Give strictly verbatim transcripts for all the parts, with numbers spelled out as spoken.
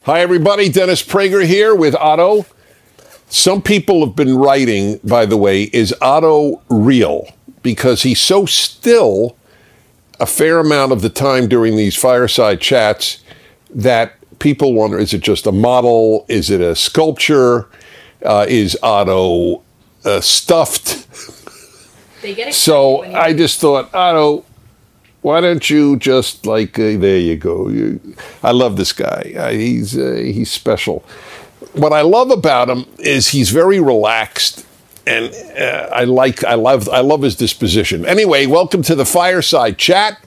Hi, everybody. Dennis Prager here with Otto. Some people have been writing, by the way, is Otto real? Because he's so still a fair amount of the time during these fireside chats that people wonder, is it just a model? Is it a sculpture? Uh, is Otto uh, stuffed? They get so I just thought, Otto, why don't you just like, uh, there you go. You, I love this guy. Uh, he's uh, he's special. What I love about him is he's very relaxed, and uh, I like I love I love his disposition. Anyway, welcome to the fireside chat.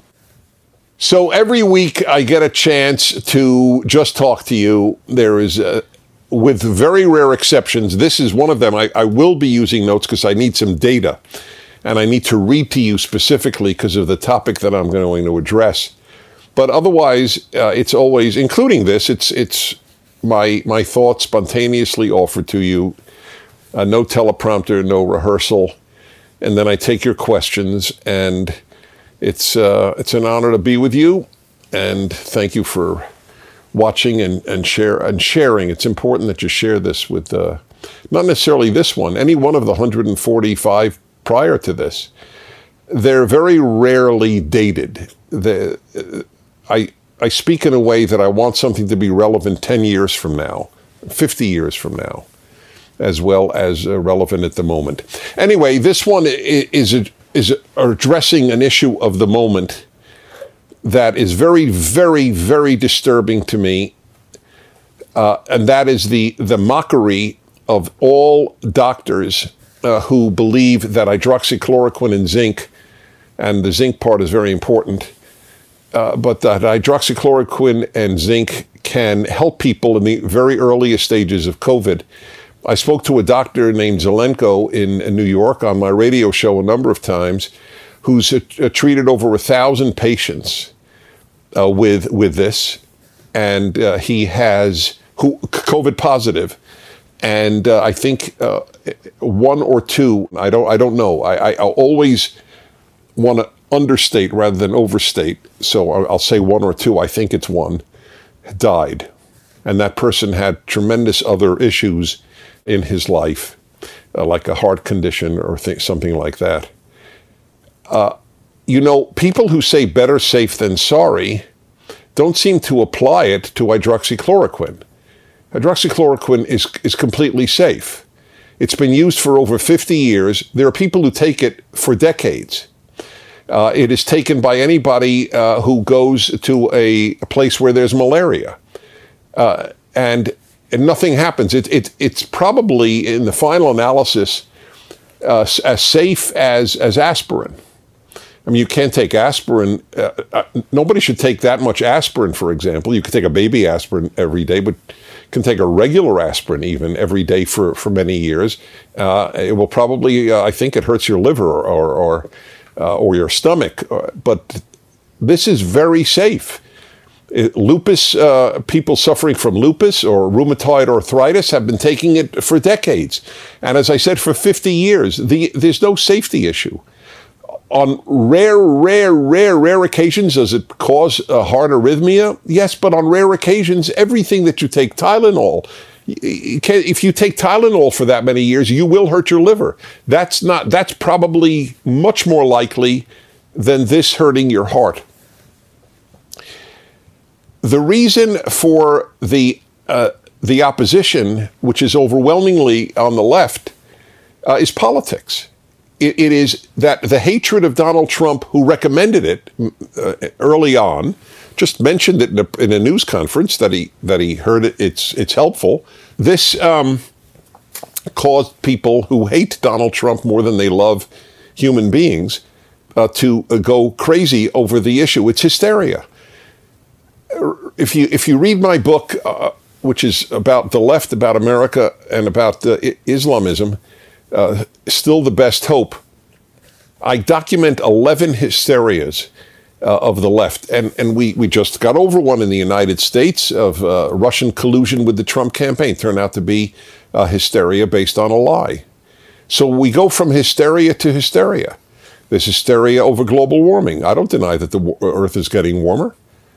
So every week I get a chance to just talk to you. There is, uh, with very rare exceptions, this is one of them. I, I will be using notes because I need some data. And I need to read to you specifically because of the topic that I'm going to address. But otherwise, uh, it's always, including this, it's it's my my thoughts spontaneously offered to you. Uh, no teleprompter, no rehearsal. And then I take your questions, and it's uh, it's an honor to be with you. And thank you for watching and, and share and sharing. It's important that you share this with, uh, not necessarily this one, any one of the one hundred forty-five prior to this. They're very rarely dated. The, uh, I I speak in a way that I want something to be relevant ten years from now, fifty years from now, as well as uh, relevant at the moment. Anyway, this one is, is, is addressing an issue of the moment that is very, very, very disturbing to me, uh, and that is the, the mockery of all doctors Uh, who believe that hydroxychloroquine and zinc, and the zinc part is very important, uh, but that hydroxychloroquine and zinc can help people in the very earliest stages of COVID. I spoke to a doctor named Zelenko in, in New York on my radio show a number of times, who's uh, treated over a thousand patients uh, with with this, and uh, he has who COVID positive. And uh, I think uh, one or two, I don't, I don't know. I, I I'll always want to understate rather than overstate. So I'll say one or two. I think it's one died, and that person had tremendous other issues in his life, uh, like a heart condition or th- something like that. Uh, you know, people who say better safe than sorry don't seem to apply it to hydroxychloroquine. Hydroxychloroquine is is completely safe. It's been used for over fifty years. There are people who take it for decades. Uh, it is taken by anybody uh, who goes to a, a place where there's malaria, uh, and, and nothing happens. It, it it's probably in the final analysis uh, as safe as as aspirin. I mean, you can't take aspirin. Uh, uh, nobody should take that much aspirin, for example. You could take a baby aspirin every day, but can take a regular aspirin even every day for, for many years. Uh, it will probably, uh, I think it hurts your liver or or or, uh, or your stomach. But this is very safe. It, lupus, uh, people suffering from lupus or rheumatoid arthritis have been taking it for decades. And as I said, for fifty years, the, there's no safety issue. On rare, rare, rare, rare occasions, does it cause a heart arrhythmia? Yes, but on rare occasions, everything that you take, Tylenol, you can, if you take Tylenol for that many years, you will hurt your liver. That's not. That's probably much more likely than this hurting your heart. The reason for the uh, the opposition, which is overwhelmingly on the left, uh, is politics. It, it is that the hatred of Donald Trump, who recommended it uh, early on, just mentioned it in a, in a news conference that he that he heard it, it's it's helpful. This um, caused people who hate Donald Trump more than they love human beings uh, to uh, go crazy over the issue. It's hysteria. If you if you read my book, uh, which is about the left, about America, and about uh, Islamism, Uh, Still the Best Hope, I document eleven hysterias uh, of the left. And, and we, we just got over one in the United States of uh, Russian collusion with the Trump campaign. Turned out to be uh, hysteria based on a lie. So we go from hysteria to hysteria. There's hysteria over global warming. I don't deny that the Earth is getting warmer.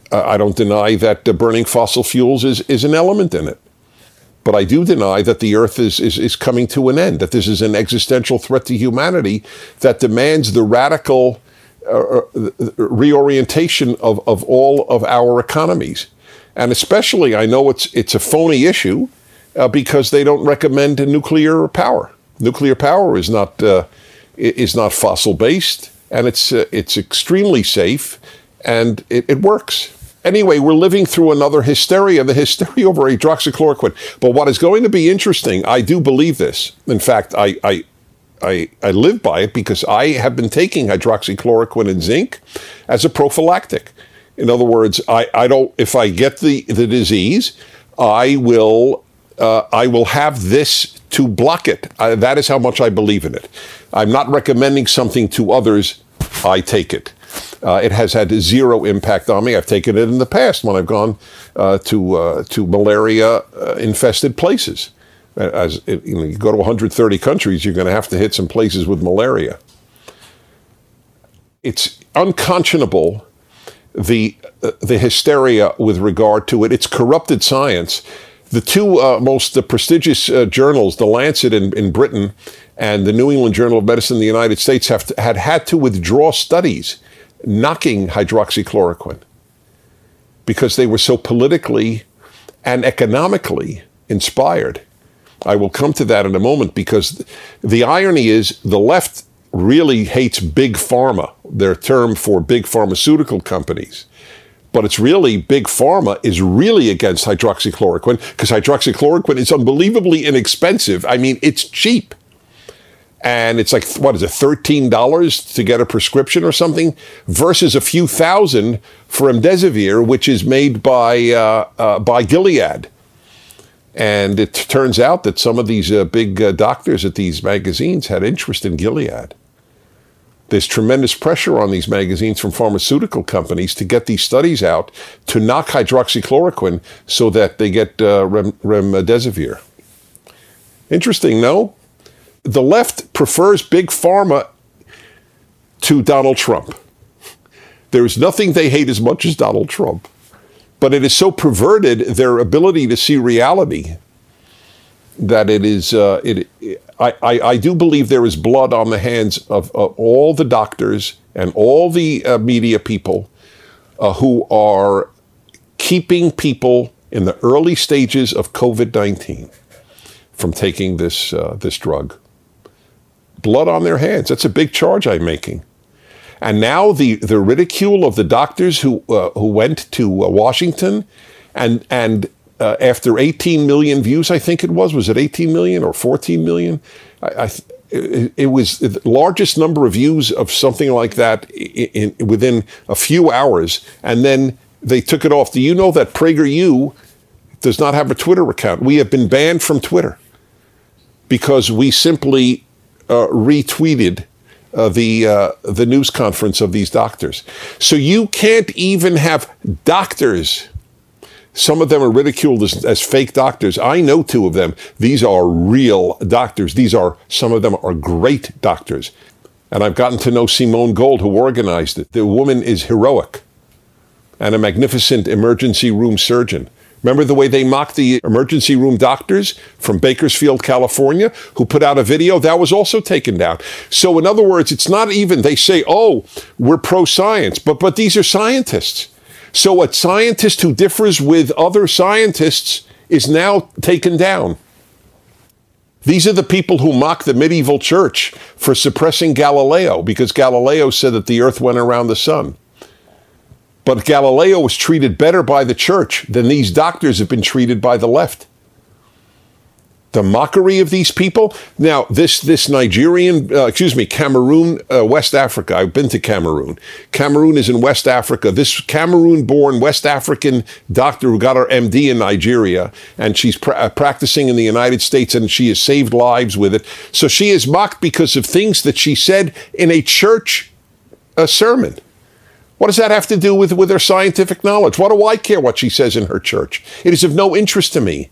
Uh, I don't deny that uh, burning fossil fuels is, is an element in it. But I do deny that the Earth is, is, is coming to an end, that this is an existential threat to humanity that demands the radical uh, reorientation of, of all of our economies. And especially, I know it's it's a phony issue uh, because they don't recommend nuclear power. Nuclear power is not uh, is not fossil based, and it's uh, it's extremely safe, and it, it works. Anyway, we're living through another hysteria, the hysteria over hydroxychloroquine. But what is going to be interesting, I do believe this. In fact, I, I, I, I live by it because I have been taking hydroxychloroquine and zinc as a prophylactic. In other words, I, I don't. If I get the, the disease, I will uh, I will have this to block it. I, that is how much I believe in it. I'm not recommending something to others. I take it. Uh, it has had zero impact on me. I've taken it in the past when I've gone uh, to uh, to malaria-infested uh, places. As it, you know, you go to one hundred thirty countries, you're going to have to hit some places with malaria. It's unconscionable, the uh, the hysteria with regard to it. It's corrupted science. The two uh, most uh, prestigious uh, journals, The Lancet in, in Britain and the New England Journal of Medicine in the United States, have to, had had to withdraw studies knocking hydroxychloroquine because they were so politically and economically inspired. I will come to that in a moment, because the irony is the left really hates big pharma, their term for big pharmaceutical companies. But it's really, big pharma is really against hydroxychloroquine because hydroxychloroquine is unbelievably inexpensive. I mean, it's cheap. And it's like, what is it, thirteen dollars to get a prescription or something, versus a few thousand for remdesivir, which is made by uh, uh, by Gilead. And it turns out that some of these uh, big uh, doctors at these magazines had interest in Gilead. There's tremendous pressure on these magazines from pharmaceutical companies to get these studies out to knock hydroxychloroquine so that they get uh, rem- remdesivir. Interesting, no? The left prefers big pharma to Donald Trump. There is nothing they hate as much as Donald Trump. But it is so perverted, their ability to see reality, that it is, uh, it, I, I, I do believe there is blood on the hands of, of all the doctors and all the uh, media people uh, who are keeping people in the early stages of COVID nineteen from taking this uh, this drug. Blood on their hands. That's a big charge I'm making. And now the, the ridicule of the doctors who uh, who went to uh, Washington, and and uh, after eighteen million views, I think it was, was it eighteen million or fourteen million? I, I, it, it was the largest number of views of something like that in, in, within a few hours, and then they took it off. Do you know that PragerU does not have a Twitter account? We have been banned from Twitter because we simply uh, retweeted Uh, the uh, the news conference of these doctors. So you can't even have doctors. Some of them are ridiculed as, as fake doctors. I know two of them. These are real doctors. These are, some of them are great doctors. And I've gotten to know Simone Gold, who organized it. The woman is heroic and a magnificent emergency room surgeon. Remember the way they mocked the emergency room doctors from Bakersfield, California, who put out a video? That was also taken down. So in other words, it's not even, they say, oh, we're pro-science, but but these are scientists. So a scientist who differs with other scientists is now taken down. These are the people who mock the medieval church for suppressing Galileo, because Galileo said that the earth went around the sun. But Galileo was treated better by the church than these doctors have been treated by the left. The mockery of these people. Now, this this Nigerian, uh, excuse me, Cameroon, uh, West Africa. I've been to Cameroon. Cameroon is in West Africa. This Cameroon-born West African doctor who got her M D in Nigeria, and she's pra- practicing in the United States, and she has saved lives with it. So she is mocked because of things that she said in a church uh, sermon. What does that have to do with, with her scientific knowledge? What do I care what she says in her church? It is of no interest to me.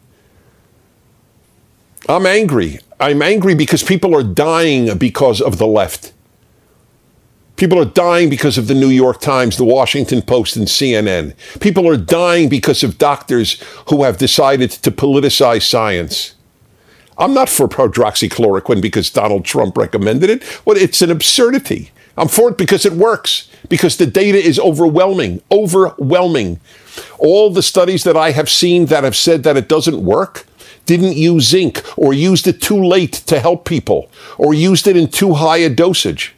I'm angry. I'm angry because people are dying because of the left. People are dying because of the New York Times, the Washington Post, and C N N. People are dying because of doctors who have decided to politicize science. I'm not for hydroxychloroquine because Donald Trump recommended it. Well, it's an absurdity. I'm for it because it works, because the data is overwhelming, overwhelming. All the studies that I have seen that have said that it doesn't work didn't use zinc or used it too late to help people or used it in too high a dosage.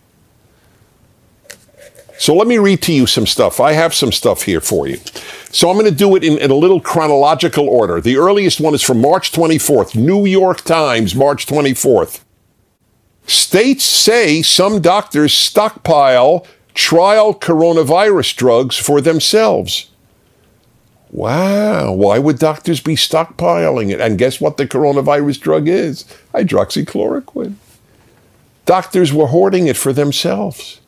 So let me read to you some stuff. I have some stuff here for you. So I'm going to do it in, in a little chronological order. The earliest one is from March twenty-fourth, New York Times, March twenty-fourth. States say some doctors stockpile trial coronavirus drugs for themselves. Wow, why would doctors be stockpiling it? And guess what the coronavirus drug is? Hydroxychloroquine. Doctors were hoarding it for themselves.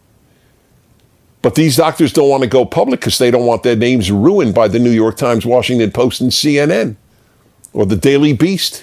But these doctors don't want to go public because they don't want their names ruined by the New York Times, Washington Post, and C N N or the Daily Beast.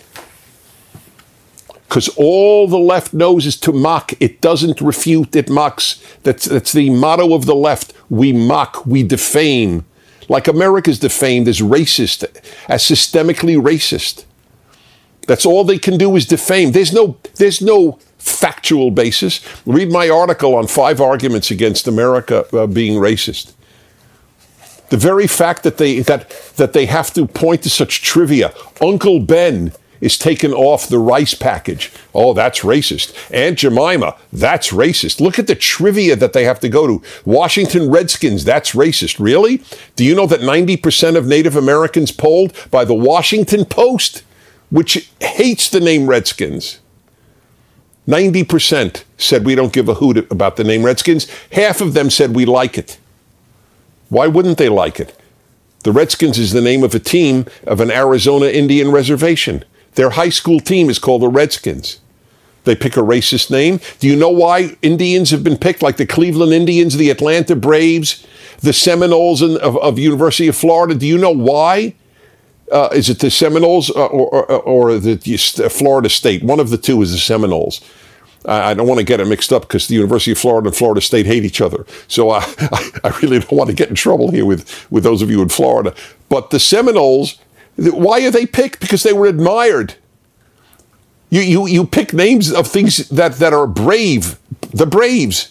Because all the left knows is to mock. It doesn't refute, it mocks. That's, that's the motto of the left. We mock, we defame. Like America's defamed as racist, as systemically racist. That's all they can do is defame. There's no, there's no factual basis. Read my article on five arguments against America uh, being racist. The very fact that they that that they have to point to such trivia. Uncle Ben is taken off the rice package. Oh, that's racist. Aunt Jemima, that's racist. Look at the trivia that they have to go to. Washington Redskins, that's racist. Really? Do you know that ninety percent of Native Americans polled by the Washington Post, which hates the name Redskins, ninety percent said we don't give a hoot about the name Redskins. Half of them said we like it. Why wouldn't they like it? The Redskins is the name of a team of an Arizona Indian reservation. Their high school team is called the Redskins. They pick a racist name. Do you know why Indians have been picked, like the Cleveland Indians, the Atlanta Braves, the Seminoles in, of, of University of Florida? Do you know why? Uh, is it the Seminoles or, or, or the Florida State? One of the two is the Seminoles. I don't want to get it mixed up because the University of Florida and Florida State hate each other. So I, I really don't want to get in trouble here with, with those of you in Florida. But the Seminoles, why are they picked? Because they were admired. You you you pick names of things that, that are brave. The Braves.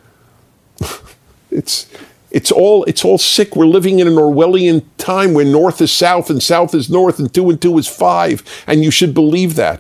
It's it's all it's all sick. We're living in an Orwellian time where north is south and south is north and two and two is five. And you should believe that.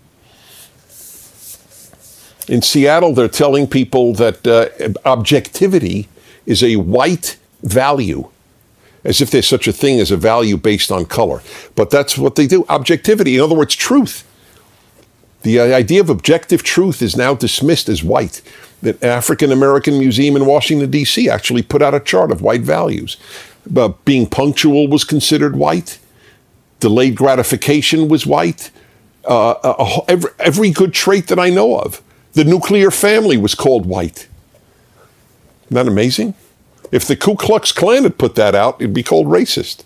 In Seattle, they're telling people that uh, objectivity is a white value, as if there's such a thing as a value based on color. But that's what they do, objectivity. In other words, truth. The idea of objective truth is now dismissed as white. The African American Museum in Washington, D C actually put out a chart of white values. Uh, being punctual was considered white. Delayed gratification was white. Uh, uh, every, every good trait that I know of. The nuclear family was called white. Isn't that amazing? If the Ku Klux Klan had put that out, it'd be called racist.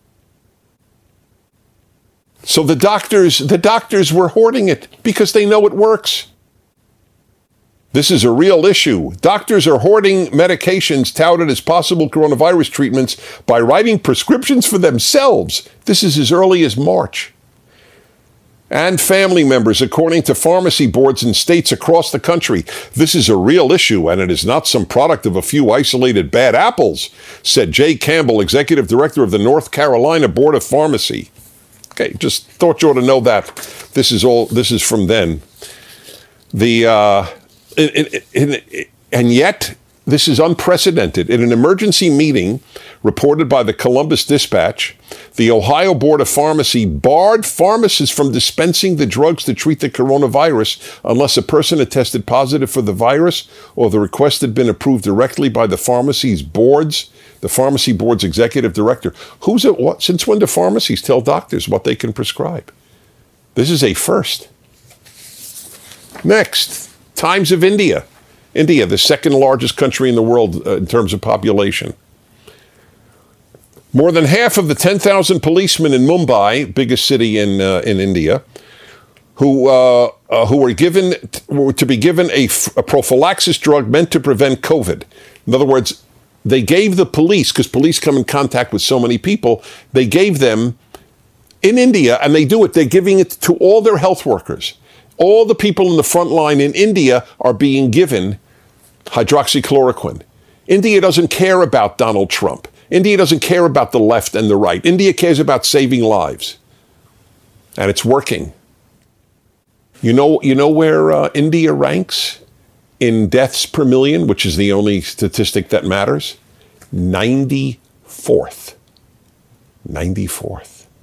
So the doctors, the doctors were hoarding it because they know it works. This is a real issue. Doctors are hoarding medications touted as possible coronavirus treatments by writing prescriptions for themselves. This is as early as March. And family members, according to pharmacy boards in states across the country. This is a real issue, and it is not some product of a few isolated bad apples, said Jay Campbell, executive director of the North Carolina Board of Pharmacy. Okay, just thought you ought to know that. This is all. This is from then. The uh, in, in, in, and yet this is unprecedented. In an emergency meeting reported by the Columbus Dispatch, the Ohio Board of Pharmacy barred pharmacists from dispensing the drugs to treat the coronavirus unless a person had tested positive for the virus or the request had been approved directly by the pharmacy's boards, the pharmacy board's executive director. Who's it? What? Since when do pharmacies tell doctors what they can prescribe? This is a first. Next, Times of India. India, the second largest country in the world uh, in terms of population. More than half of the ten thousand policemen in Mumbai, biggest city in uh, in India, who uh, uh, who were given were to be given a, a prophylaxis drug meant to prevent COVID. In other words, they gave the police, because police come in contact with so many people, they gave them in India, and they do it, they're giving it to all their health workers. All the people in the front line in India are being given hydroxychloroquine. India doesn't care about Donald Trump. India doesn't care about the left and the right. India cares about saving lives. And it's working. You know, you know where uh, India ranks in deaths per million, which is the only statistic that matters? ninety-fourth. ninety-fourth.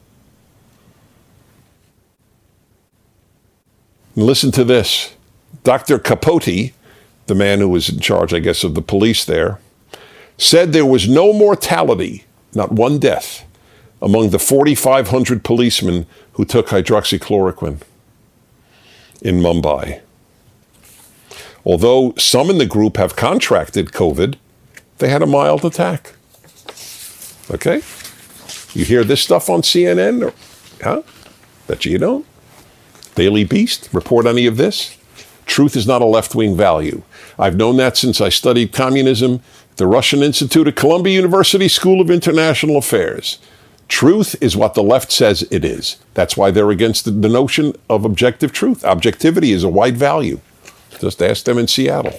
And listen to this. Doctor Capote, the man who was in charge, I guess, of the police there, said there was no mortality, not one death, among the forty-five hundred policemen who took hydroxychloroquine in Mumbai. Although some in the group have contracted COVID, they had a mild attack. Okay? You hear this stuff on C N N? Or, huh? Bet you don't. Daily Beast, report any of this? Truth is not a left-wing value. I've known that since I studied communism at the Russian Institute at Columbia University School of International Affairs. Truth is what the left says it is. That's why they're against the, the notion of objective truth. Objectivity is a white value. Just ask them in Seattle.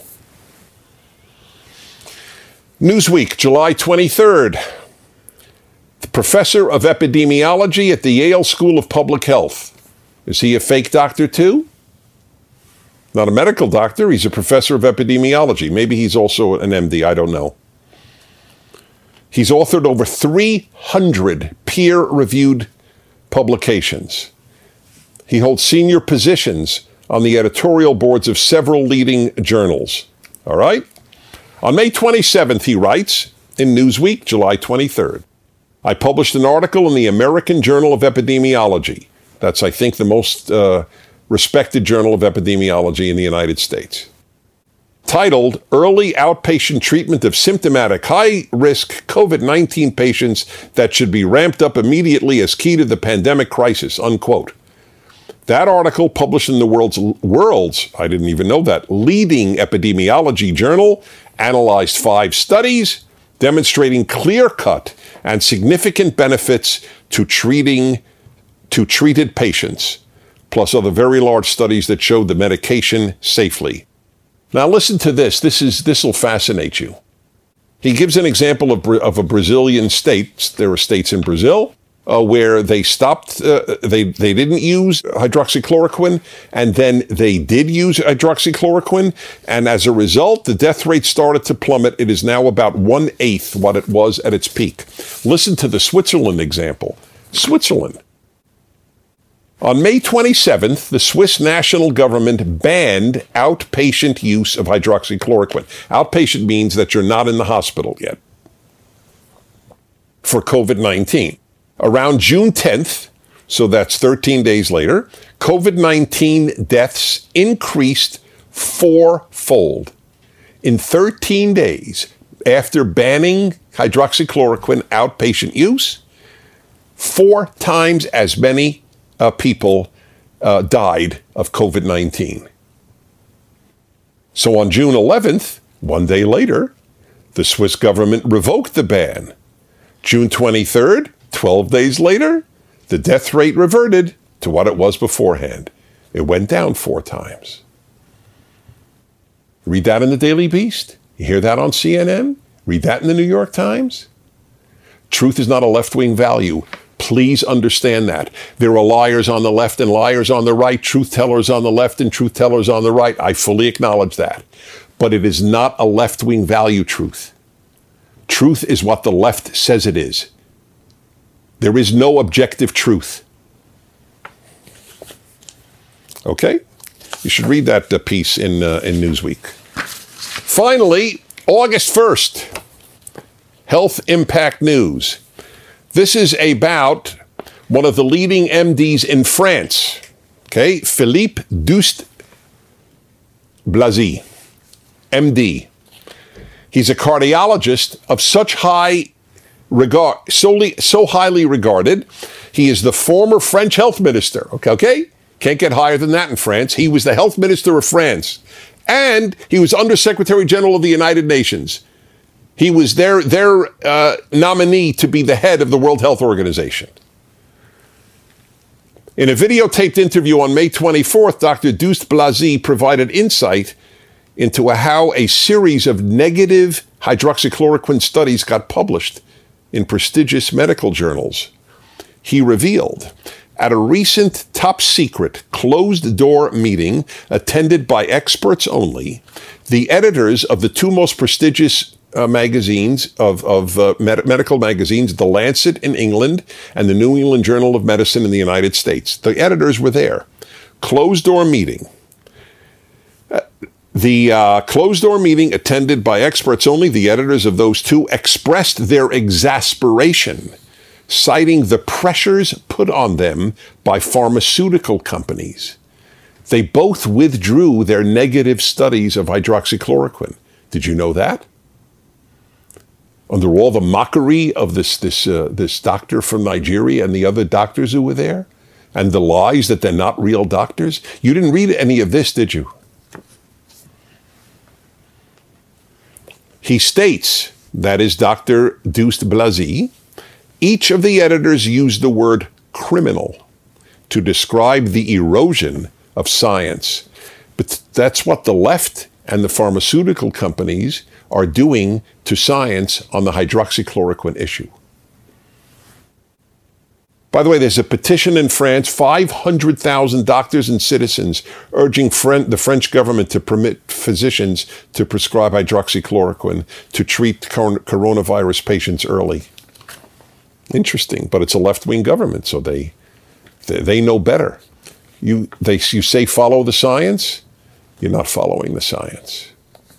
Newsweek, July twenty-third. The professor of epidemiology at the Yale School of Public Health. Is he a fake doctor too? Not a medical doctor. He's a professor of epidemiology. Maybe he's also an M D. I don't know. He's authored over three hundred peer-reviewed publications. He holds senior positions on the editorial boards of several leading journals. All right? On May twenty-seventh, he writes, in Newsweek, July twenty-third, I published an article in the American Journal of Epidemiology. That's, I think, the most uh, respected journal of epidemiology in the United States. Titled, Early Outpatient Treatment of Symptomatic High-Risk COVID nineteen Patients That Should Be Ramped Up Immediately as Key to the Pandemic Crisis, unquote. That article, published in the world's, world's, I didn't even know that, leading epidemiology journal, analyzed five studies demonstrating clear-cut and significant benefits to treating to treated patients, plus other very large studies that showed the medication safely. Now listen to this. This is this will fascinate you. He gives an example of, of a Brazilian state. There are states in Brazil uh, where they stopped, uh, they, they didn't use hydroxychloroquine, and then they did use hydroxychloroquine, and as a result, the death rate started to plummet. It is now about one-eighth what it was at its peak. Listen to the Switzerland example. Switzerland. On May twenty-seventh, the Swiss national government banned outpatient use of hydroxychloroquine. Outpatient means that you're not in the hospital yet for COVID nineteen. Around June tenth, so that's thirteen days later, COVID nineteen deaths increased fourfold. In thirteen days after banning hydroxychloroquine outpatient use, four times as many Uh, people uh, died of COVID nineteen. So on June eleventh, one day later, the Swiss government revoked the ban. June twenty-third, twelve days later, the death rate reverted to what it was beforehand. It went down four times. Read that in the Daily Beast. You hear that on C N N? Read that in the New York Times. Truth is not a left-wing value. Please understand that. There are liars on the left and liars on the right, truth tellers on the left and truth tellers on the right. I fully acknowledge that. But it is not a left-wing value truth. Truth is what the left says it is. There is no objective truth. Okay? You should read that uh, piece in, uh, in Newsweek. Finally, August first, Health Impact News. This is about one of the leading M Ds in France, okay? Philippe Douste-Blazy, M D. He's a cardiologist of such high regard, solely, so highly regarded. He is the former French health minister, okay? okay? Can't get higher than that in France. He was the health minister of France. And he was Undersecretary General of the United Nations. He was their, their uh, nominee to be the head of the World Health Organization. In a videotaped interview on May twenty-fourth, Doctor Douste-Blazy provided insight into how a series of negative hydroxychloroquine studies got published in prestigious medical journals. He revealed, at a recent top-secret, closed-door meeting attended by experts only, the editors of the two most prestigious uh, magazines, of, of uh, med- medical magazines, The Lancet in England and the New England Journal of Medicine in the United States, the editors were there. Closed-door meeting. Uh, the uh, closed-door meeting attended by experts only, the editors of those two expressed their exasperation, citing the pressures put on them by pharmaceutical companies. They both withdrew their negative studies of hydroxychloroquine. Did you know that? Under all the mockery of this, this, uh, this doctor from Nigeria and the other doctors who were there, and the lies that they're not real doctors, you didn't read any of this, did you? He states, that is Doctor Douste-Blazy, each of the editors used the word criminal to describe the erosion of science. But that's what the left and the pharmaceutical companies are doing to science on the hydroxychloroquine issue. By the way, there's a petition in France, five hundred thousand doctors and citizens urging the French government to permit physicians to prescribe hydroxychloroquine to treat coronavirus patients early. Interesting, but it's a left-wing government, so they, they they know better. You they you say follow the science, you're not following the science.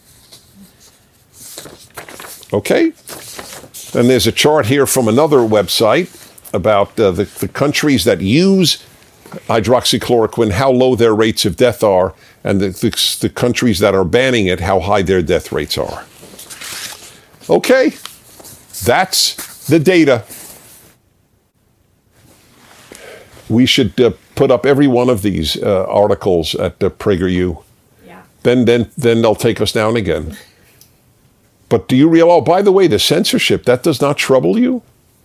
Okay? Then there's a chart here from another website about uh, the, the countries that use hydroxychloroquine, how low their rates of death are, and the, the, the countries that are banning it, how high their death rates are. Okay? That's the data. We should uh, put up every one of these uh, articles at uh, PragerU. Yeah. Then, then, then they'll take us down again. But do you realize, oh, by the way, the censorship, that does not trouble you?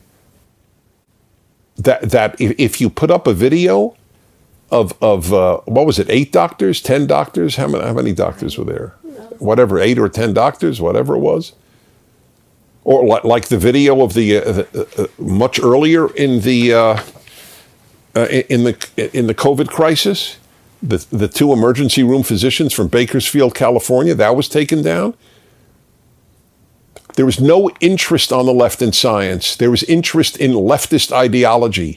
That, that if, if you put up a video of, of uh, what was it, eight doctors, ten doctors? How many, how many doctors were there? Whatever, eight or ten doctors, whatever it was. Or like, like the video of the, uh, the uh, much earlier in the... Uh, Uh, in the in the COVID crisis, the the two emergency room physicians from Bakersfield, California, that was taken down. There was no interest on the left in science. There was interest in leftist ideology.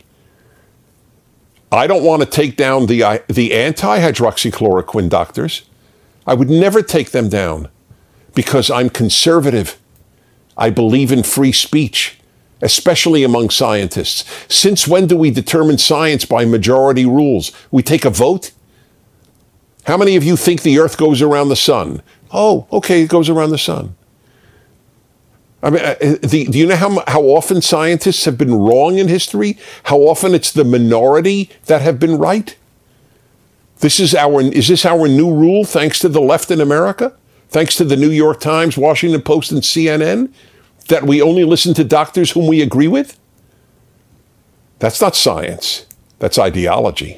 I don't want to take down the the anti-hydroxychloroquine doctors. I would never take them down because I'm conservative. I believe in free speech, especially among scientists. Since when do we determine science by majority rules? We take a vote? How many of you think the earth goes around the sun? Oh, okay, it goes around the sun. I mean, the, do you know how, how often scientists have been wrong in history? How often it's the minority that have been right? This is our, is this our new rule thanks to the left in America? Thanks to the New York Times, Washington Post, and C N N? That we only listen to doctors whom we agree with? That's not science. That's ideology.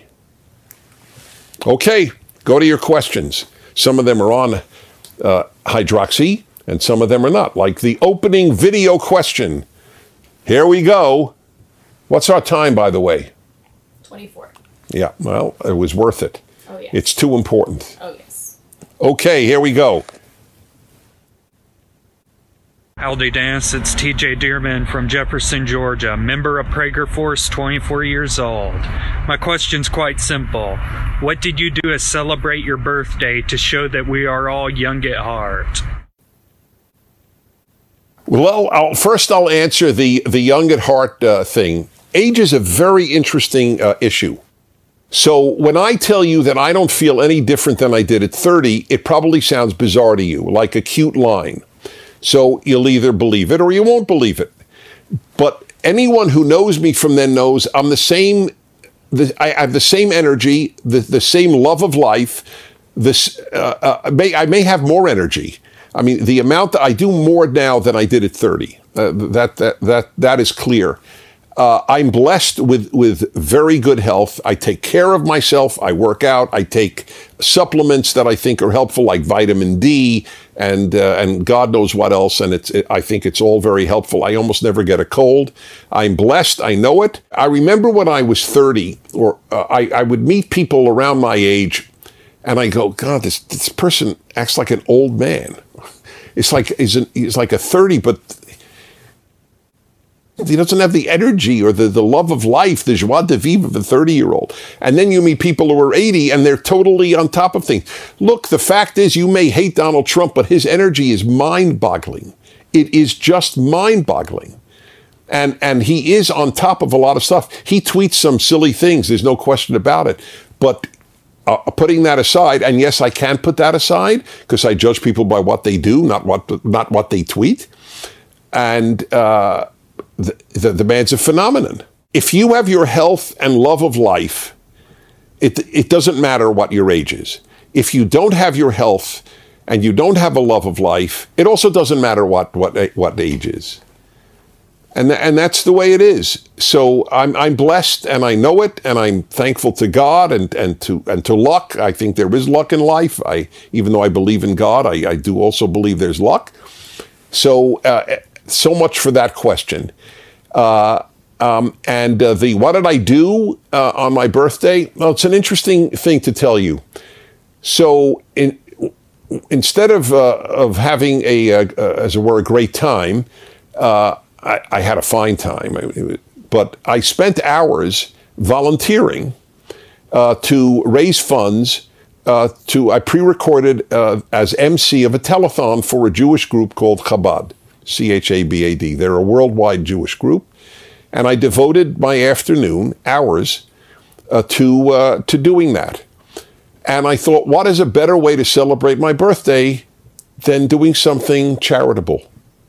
Okay, go to your questions. Some of them are on uh, hydroxy, and some of them are not. Like the opening video question. Here we go. What's our time, by the way? twenty-four. Yeah, well, it was worth it. Oh, yes. It's too important. Oh, yes. Okay, here we go. Howdy dance, it's T J Dearman from Jefferson, Georgia, member of Prager Force, twenty-four years old. My question's quite simple. What did you do to celebrate your birthday to show that we are all young at heart? Well, I'll, first I'll answer the, the young at heart uh, thing. Age is a very interesting uh, issue. So when I tell you that I don't feel any different than I did at thirty, it probably sounds bizarre to you, like a cute line. So you'll either believe it or you won't believe it. But anyone who knows me from then knows I'm the same the, I have the same energy, the, the same love of life. This uh, uh, may, I may have more energy. I mean, the amount that I do more now than I did at thirty. Uh, that that that that is clear. Uh, I'm blessed with with very good health. I take care of myself. I work out. I take supplements that I think are helpful, like vitamin D and uh, and God knows what else. And it's it, I think it's all very helpful. I almost never get a cold. I'm blessed. I know it. I remember when I was thirty, or uh, I I would meet people around my age, and I go, God, this this person acts like an old man. It's like he's, an, he's like a thirty, but he doesn't have the energy or the, the love of life, the joie de vivre of a thirty-year-old. And then you meet people who are eighty and they're totally on top of things. Look, the fact is you may hate Donald Trump, but his energy is mind-boggling. It is just mind-boggling. And, and he is on top of a lot of stuff. He tweets some silly things, there's no question about it. But uh, putting that aside, and yes, I can put that aside because I judge people by what they do, not what, not what they tweet. And... Uh, The, the, the man's a phenomenon. If you have your health and love of life, it, it doesn't matter what your age is. If you don't have your health and you don't have a love of life, it also doesn't matter what what what age is. And and that's the way it is. So I'm I'm blessed and I know it, and I'm thankful to God and and to and to luck. I think there is luck in life. I even though I believe in God, I, I do also believe there's luck. So. Uh, So much for that question. Uh, um, and uh, the what did I do uh, on my birthday? Well, it's an interesting thing to tell you. So in, instead of uh, of having a, uh, as it were, a great time, uh, I, I had a fine time. But I spent hours volunteering uh, to raise funds. Uh, to I pre-recorded uh, as M C of a telethon for a Jewish group called Chabad. C H A B A D. They're a worldwide Jewish group. And I devoted my afternoon, hours, uh, to uh, to doing that. And I thought, what is a better way to celebrate my birthday than doing something charitable?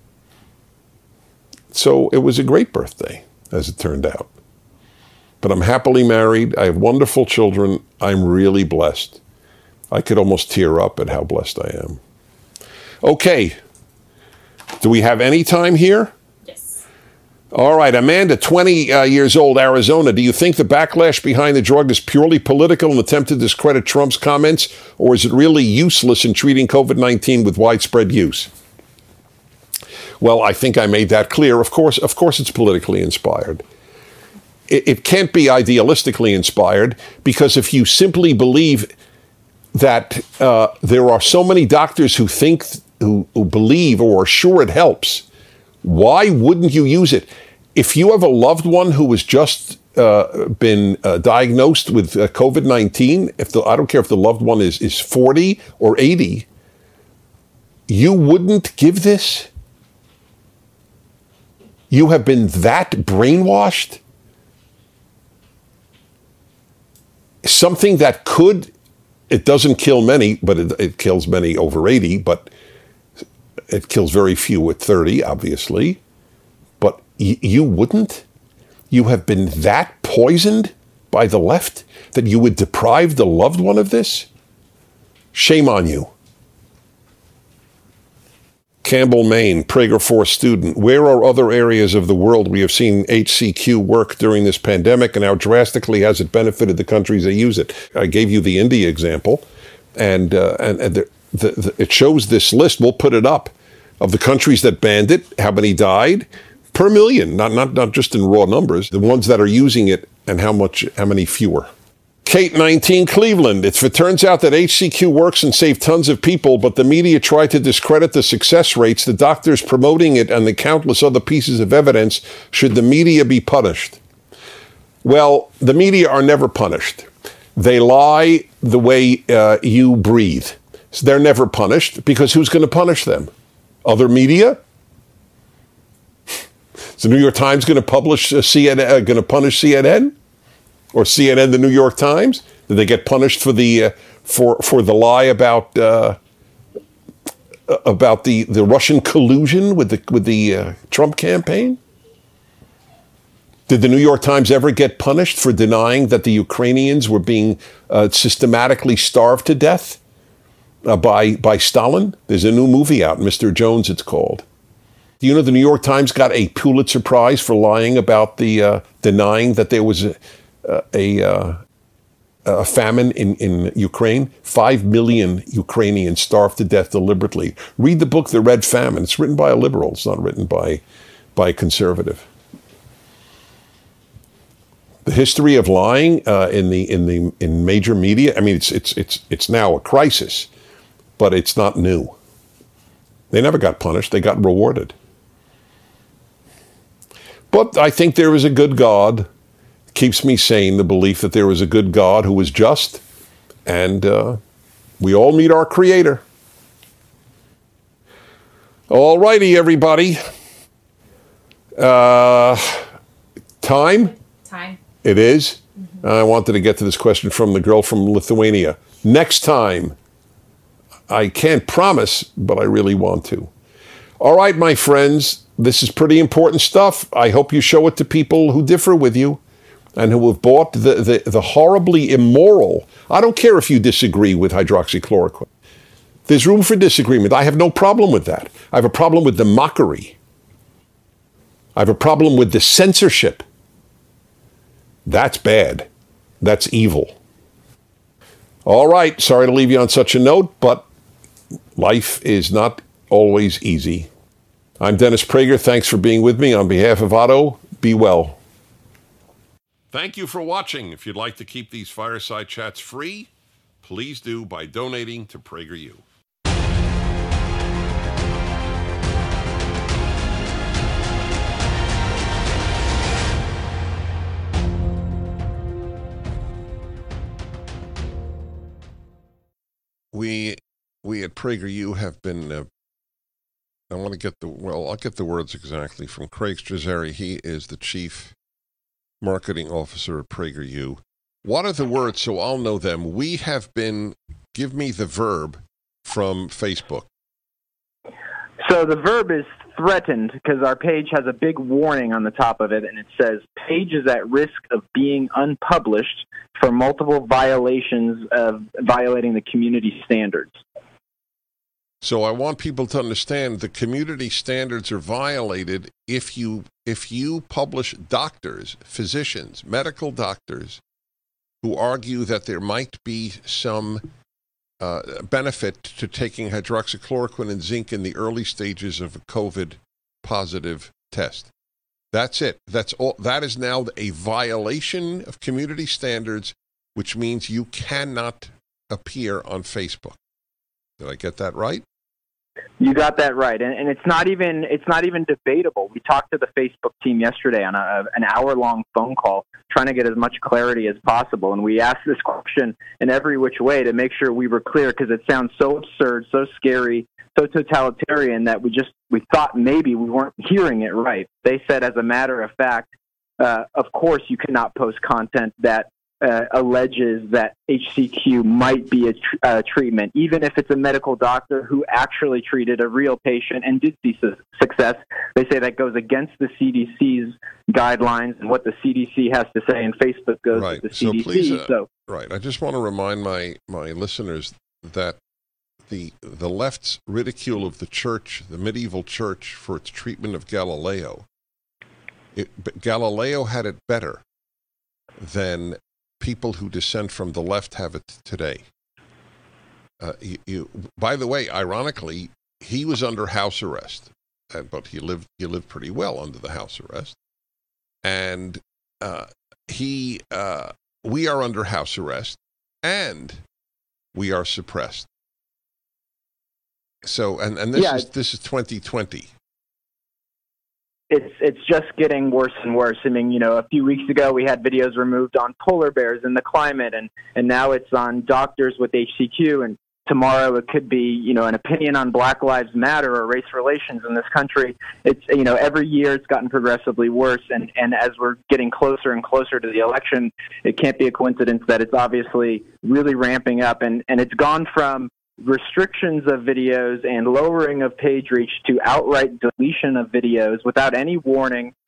So it was a great birthday, as it turned out. But I'm happily married. I have wonderful children. I'm really blessed. I could almost tear up at how blessed I am. Okay. Do we have any time here? Yes. All right, Amanda, twenty uh, years old, Arizona. Do you think the backlash behind the drug is purely political, an attempt to discredit Trump's comments, or is it really useless in treating COVID nineteen with widespread use? Well, I think I made that clear. Of course, of course, it's politically inspired. It, it can't be idealistically inspired, because if you simply believe that uh, there are so many doctors who think. Who, who believe or are sure it helps, why wouldn't you use it? If you have a loved one who has just uh, been uh, diagnosed with uh, COVID nineteen, if the, I don't care if the loved one is, is forty or eighty, you wouldn't give this? You have been that brainwashed? Something that could, it doesn't kill many, but it, it kills many over eighty, but it kills very few at thirty, obviously. But y- you wouldn't? You have been that poisoned by the left that you would deprive the loved one of this? Shame on you. Campbell, Maine, Prager Force student. Where are other areas of the world we have seen H C Q work during this pandemic, and how drastically has it benefited the countries that use it? I gave you the India example, and uh, and, and the, the, the, it shows this list. We'll put it up of the countries that banned it, how many died per million, not not not just in raw numbers. The ones that are using it, and how much, how many fewer. Kate, nineteen, Cleveland. If it turns out that H C Q works and saved tons of people, but the media tried to discredit the success rates, the doctors promoting it, and the countless other pieces of evidence, should the media be punished? Well, the media are never punished. They lie the way uh, you breathe. So they're never punished, because who's going to punish them? Other media? Is the New York Times going to publish uh, C N N? Uh, going to punish C N N? Or C N N, the New York Times? Did they get punished for the uh, for for the lie about uh, about the, the Russian collusion with the with the uh, Trump campaign? Did the New York Times ever get punished for denying that the Ukrainians were being uh, systematically starved to death uh, by, by Stalin? There's a new movie out, Mister Jones it's called. Do you know the New York Times got a Pulitzer Prize for lying about the, uh, denying that there was a, a, uh, a famine in, in Ukraine? Five million Ukrainians starved to death deliberately. Read the book, The Red Famine. It's written by a liberal. It's not written by, by a conservative. The history of lying uh, in the in the in major media. I mean, it's it's it's it's now a crisis, but it's not new. They never got punished; they got rewarded. But I think there is a good God. It keeps me sane. The belief that there is a good God who is just, and uh, we all meet our Creator. All righty, everybody. Uh, time. Time. It is. Mm-hmm. I wanted to get to this question from the girl from Lithuania. Next time. I can't promise, but I really want to. All right, my friends, this is pretty important stuff. I hope you show it to people who differ with you and who have bought the, the, the horribly immoral. I don't care if you disagree with hydroxychloroquine. There's room for disagreement. I have no problem with that. I have a problem with the mockery. I have a problem with the censorship. That's bad. That's evil. All right. Sorry to leave you on such a note, but life is not always easy. I'm Dennis Prager. Thanks for being with me. On behalf of Otto, be well. Thank you for watching. If you'd like to keep these fireside chats free, please do by donating to PragerU. We we at PragerU have been, uh, I want to get the, well, I'll get the words exactly from Craig Strazzeri. He is the Chief Marketing Officer at PragerU. What are the words so I'll know them? We have been, give me the verb from Facebook. So the verb is threatened because our page has a big warning on the top of it, and it says, page is at risk of being unpublished for multiple violations of violating the community standards. So I want people to understand the community standards are violated if you if you publish doctors, physicians, medical doctors who argue that there might be some uh, benefit to taking hydroxychloroquine and zinc in the early stages of a COVID positive test. That's it. That's all. That is now a violation of community standards, which means you cannot appear on Facebook. Did I get that right? You got that right, and, and it's not even it's not even debatable. We talked to the Facebook team yesterday on a, an hour-long phone call, trying to get as much clarity as possible, and we asked this question in every which way to make sure we were clear, because it sounds so absurd, so scary, so totalitarian that we just we thought maybe we weren't hearing it right. They said, as a matter of fact, uh, of course you cannot post content that Uh, alleges that H C Q might be a tr- uh, treatment, even if it's a medical doctor who actually treated a real patient and did see su- success. They say that goes against the C D C's guidelines and what the C D C has to say, and Facebook goes right. with the C D C. So please, uh, so, right. I just want to remind my, my listeners that the the left's ridicule of the church, the medieval church, for its treatment of Galileo, it, but Galileo had it better than people who dissent from the left have it today. Uh, you, you, by the way, ironically, he was under house arrest, uh, but he lived he lived pretty well under the house arrest, and uh, he uh, we are under house arrest, and we are suppressed. So, and and this yeah, is this is twenty twenty. It's it's just getting worse and worse. I mean, you know, a few weeks ago we had videos removed on polar bears and the climate, and, and now it's on doctors with H C Q, and tomorrow it could be, you know, an opinion on Black Lives Matter or race relations in this country. It's, you know, every year it's gotten progressively worse, and, and as we're getting closer and closer to the election, it can't be a coincidence that it's obviously really ramping up, and, and it's gone from restrictions of videos and lowering of page reach to outright deletion of videos without any warning,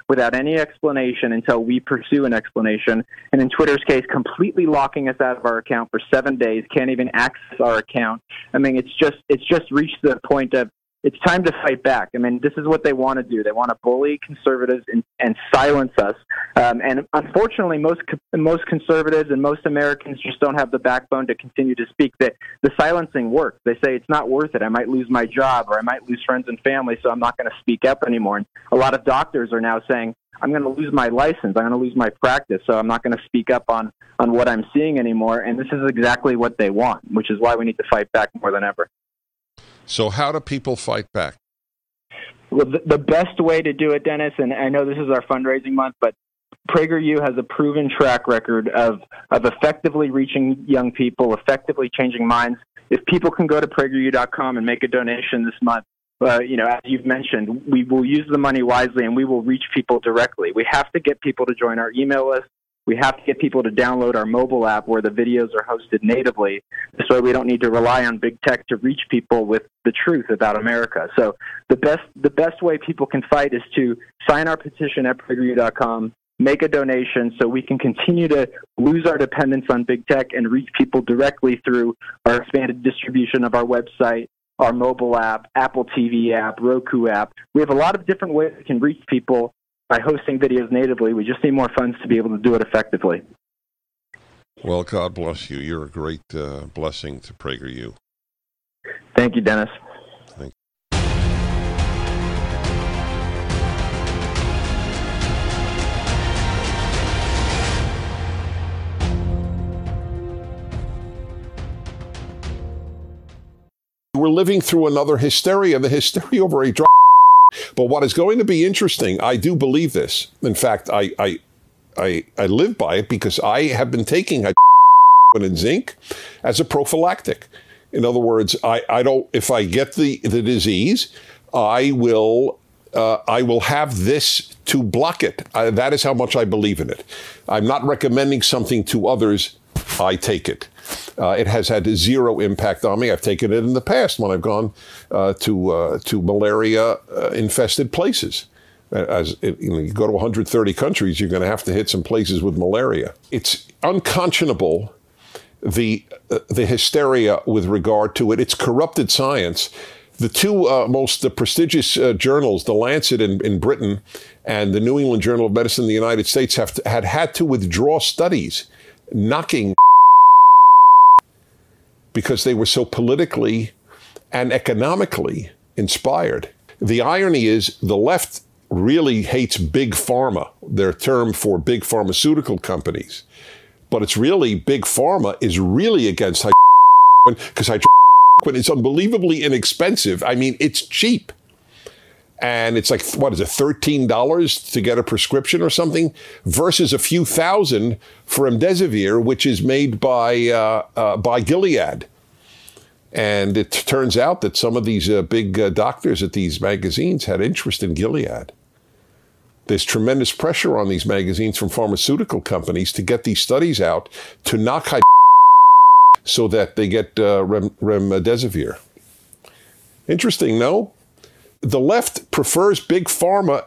without any explanation until we pursue an explanation. And in Twitter's case, completely locking us out of our account for seven days, can't even access our account. I mean, it's just it's just reached the point of it's time to fight back. I mean, this is what they want to do. They want to bully conservatives and, and silence us. Um, and unfortunately, most most conservatives and most Americans just don't have the backbone to continue to speak. The, the silencing works. They say it's not worth it. I might lose my job or I might lose friends and family, so I'm not going to speak up anymore. And a lot of doctors are now saying, I'm going to lose my license. I'm going to lose my practice, so I'm not going to speak up on, on what I'm seeing anymore. And this is exactly what they want, which is why we need to fight back more than ever. So how do people fight back? Well, the, the best way to do it, Dennis, and I know this is our fundraising month, but PragerU has a proven track record of, of effectively reaching young people, effectively changing minds. If people can go to PragerU dot com and make a donation this month, uh, you know, as you've mentioned, we will use the money wisely and we will reach people directly. We have to get people to join our email list. We have to get people to download our mobile app where the videos are hosted natively. This way we don't need to rely on big tech to reach people with the truth about America. So the best the best way people can fight is to sign our petition at PragerU dot com, make a donation so we can continue to lose our dependence on big tech and reach people directly through our expanded distribution of our website, our mobile app, Apple T V app, Roku app. We have a lot of different ways we can reach people by hosting videos natively. We just need more funds to be able to do it effectively. Well, God bless you. You're a great uh, blessing to PragerU. Thank you, Dennis. Thank you. We're living through another hysteria, the hysteria over a drug. But what is going to be interesting, I do believe this. In fact, I I I, I live by it because I have been taking and zinc as a prophylactic. In other words, I, I don't. If I get the, the disease, I will uh, I will have this to block it. I, that is how much I believe in it. I'm not recommending something to others. I take it. Uh, it has had zero impact on me. I've taken it in the past when I've gone uh, to uh, to malaria uh, infested places. As it, you know, you go to one hundred thirty countries, you're going to have to hit some places with malaria. It's unconscionable, the uh, the hysteria with regard to it. It's corrupted science. The two uh, most uh, prestigious uh, journals, The Lancet in, in Britain and the New England Journal of Medicine in the United States, have to, had had to withdraw studies knocking because they were so politically and economically inspired. The irony is the left really hates big pharma, their term for big pharmaceutical companies. But it's really, big pharma is really against hydroxychloroquine because hydroxychloroquine is unbelievably inexpensive. I mean, it's cheap. And it's like, what is it, thirteen dollars to get a prescription or something versus a few thousand for remdesivir, which is made by uh, uh, by Gilead. And it turns out that some of these uh, big uh, doctors at these magazines had interest in Gilead. There's tremendous pressure on these magazines from pharmaceutical companies to get these studies out to knock hydroxychloroquine so that they get uh, rem- remdesivir. Interesting, no? The left prefers big pharma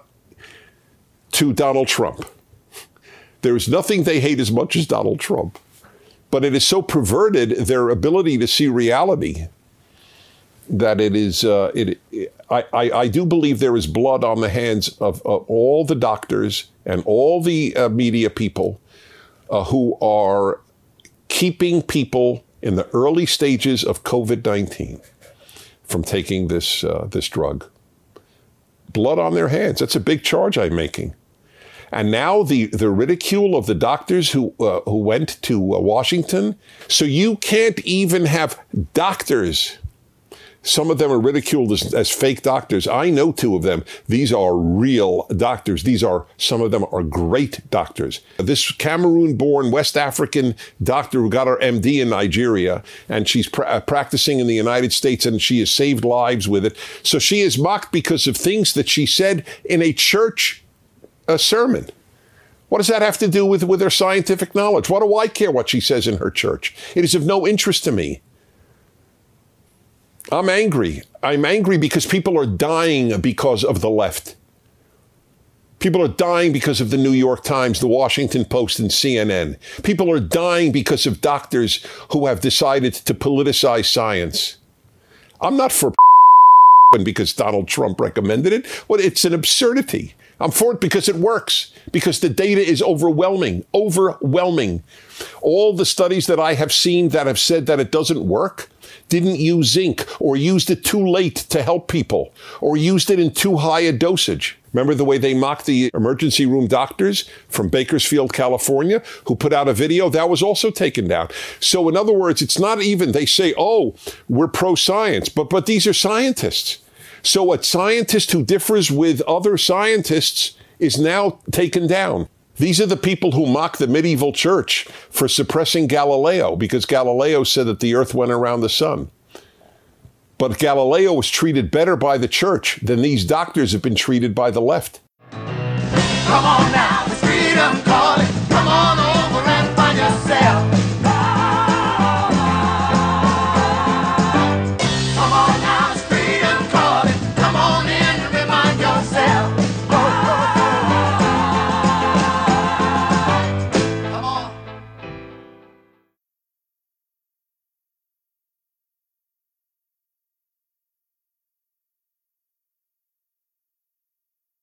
to Donald Trump. There is nothing they hate as much as Donald Trump. But it is so perverted, their ability to see reality, that it is, uh, it, I, I, I do believe there is blood on the hands of, of all the doctors and all the uh, media people uh, who are keeping people in the early stages of COVID nineteen from taking this uh, this drug. Blood on their hands. That's a big charge I'm making. And now the, the ridicule of the doctors who uh, who went to uh, Washington. So you can't even have doctors. Some of them are ridiculed as, as fake doctors. I know two of them. These are real doctors. These are, some of them are great doctors. This Cameroon-born West African doctor who got her M D in Nigeria, and she's pra- practicing in the United States, and she has saved lives with it. So she is mocked because of things that she said in a church a sermon. What does that have to do with, with her scientific knowledge? What do I care what she says in her church? It is of no interest to me. I'm angry. I'm angry because people are dying because of the left. People are dying because of the New York Times, the Washington Post, and C N N. People are dying because of doctors who have decided to politicize science. I'm not for because Donald Trump recommended it. Well, it's an absurdity. I'm for it because it works, because the data is overwhelming, overwhelming. All the studies that I have seen that have said that it doesn't work didn't use zinc or used it too late to help people or used it in too high a dosage. Remember the way they mocked the emergency room doctors from Bakersfield, California, who put out a video? That was also taken down. So in other words, it's not even, they say, oh, we're pro-science, but but these are scientists. So a scientist who differs with other scientists is now taken down. These are the people who mock the medieval church for suppressing Galileo because Galileo said that the earth went around the sun. But Galileo was treated better by the church than these doctors have been treated by the left. Come on now, it's freedom calling.